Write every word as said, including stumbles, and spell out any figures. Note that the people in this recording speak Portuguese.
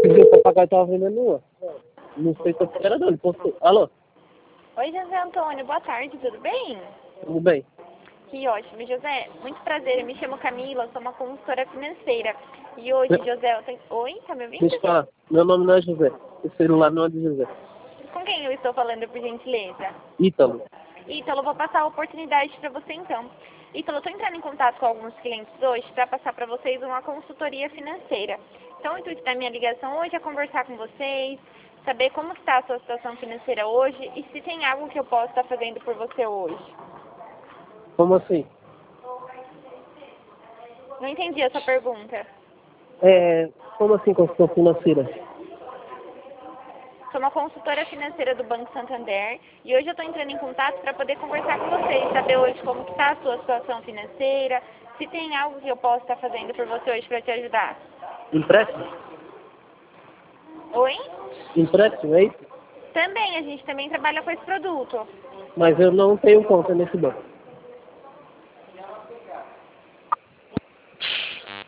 dia o papagaio tava vendendo uma. Não sei se eu era não, ele postou. Alô? Oi, José Antônio, boa tarde, tudo bem? Tudo bem? Que ótimo, José. Muito prazer, eu me chamo Camila, sou uma consultora financeira. E hoje, José, eu tenho... Oi, tá me ouvindo? Deixa eu falar, meu nome não é José. O celular não é de José. Com quem eu estou falando, por gentileza? Ítalo. Ítalo, eu vou passar a oportunidade para você então. Ítalo, eu estou entrando em contato com alguns clientes hoje para passar para vocês uma consultoria financeira. Então, o intuito da minha ligação hoje é conversar com vocês, saber como está a sua situação financeira hoje e se tem algo que eu possa estar fazendo por você hoje. Como assim? Não entendi a sua pergunta. É, como assim consulta financeira? Sou uma consultora financeira do Banco Santander e hoje eu estou entrando em contato para poder conversar com vocês, saber hoje como está a sua situação financeira, se tem algo que eu possa estar fazendo por você hoje para te ajudar. Empréstimo? Oi? Empréstimo, é isso? Também, a gente também trabalha com esse produto. Mas eu não tenho conta nesse banco.